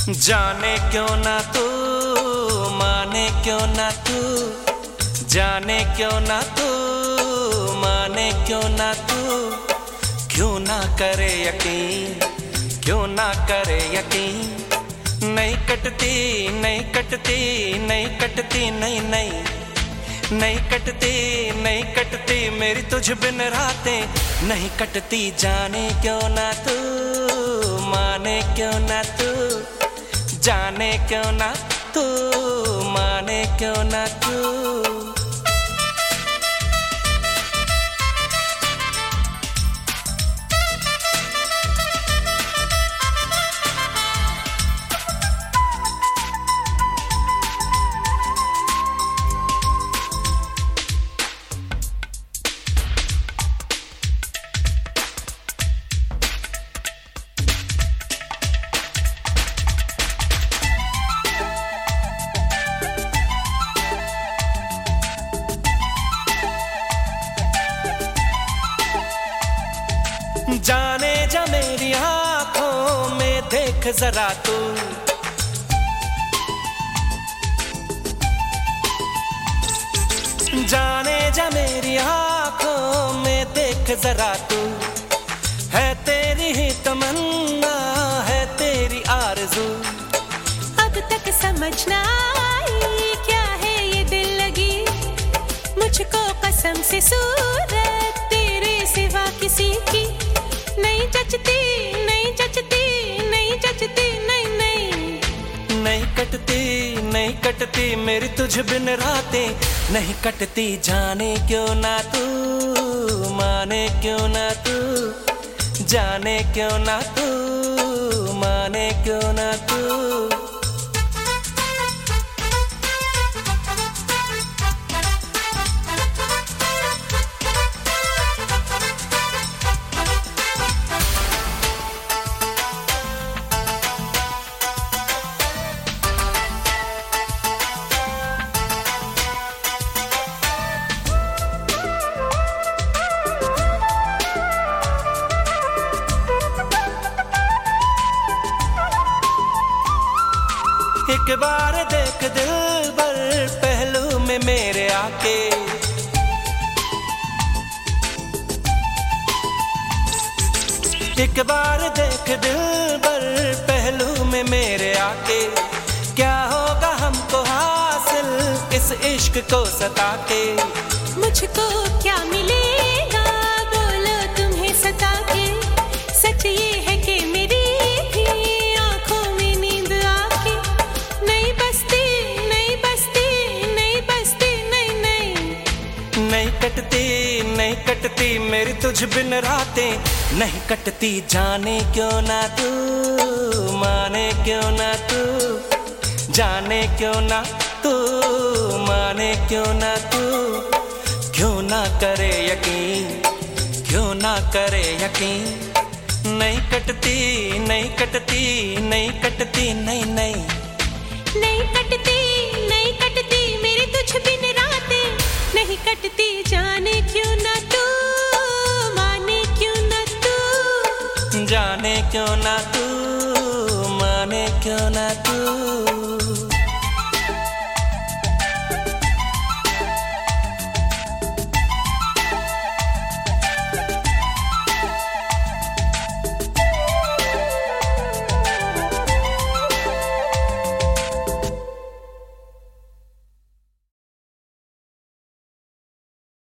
जाने क्यों ना तू, माने क्यों ना तू, जाने क्यों ना तू, माने क्यों ना तू, क्यों ना करे यकीन, क्यों ना करे यकीन। नहीं कटती, नहीं कटती, नहीं कटती, नहीं नहीं नहीं कटती, नहीं कटती मेरी तुझ बिन रातें, नहीं कटती। जाने क्यों ना तू, माने क्यों ना तू, जाने क्यों ना तू, माने क्यों ना तू। जाने जा मेरी आंखों में देख जरा तू, जाने जा मेरी आंखों में देख जरा तू, है तेरी ही तमन्ना, है तेरी आरज़ू। अब तक समझ ना आई क्या है ये दिल लगी, मुझको कसम से सूरत तेरे सिवा किसी की नहीं जचती, नहीं जचती, नहीं जचती, नहीं नहीं नहीं कटती, नहीं कटती मेरी तुझ बिन रातें, नहीं कटती। जाने क्यों ना तू, माने क्यों ना तू, जाने क्यों ना तू, माने क्यों ना तू। एक बार देख दिलबर पहलू में मेरे आके, एक बार देख दिलबर पहलू में मेरे आके, क्या होगा हमको हासिल इस इश्क को सता के। मुझको क्या मिलेगा बोलो तुम्हें सता के, सच ये है कि मेरी भी आंखों में नींद आके नहीं बसती, नहीं बसती, नहीं बसती, नहीं नहीं नहीं कटती, नहीं कटती मेरी तुझ बिन रातें, नहीं कटती। जाने क्यों ना तू, माने क्यों ना तू, जाने क्यों ना तू, माने क्यों ना तू, क्यों ना करे यकीन, क्यों ना करे यकीन। नहीं कटती, नहीं कटती, नहीं कटती, नहीं नहीं नहीं कटती, नहीं कटती मेरी तुझ बिन रातें, नहीं कटती। जाने क्यों ना तू, माने क्यों ना तू, जाने क्यों ना तू, माने क्यों ना तू।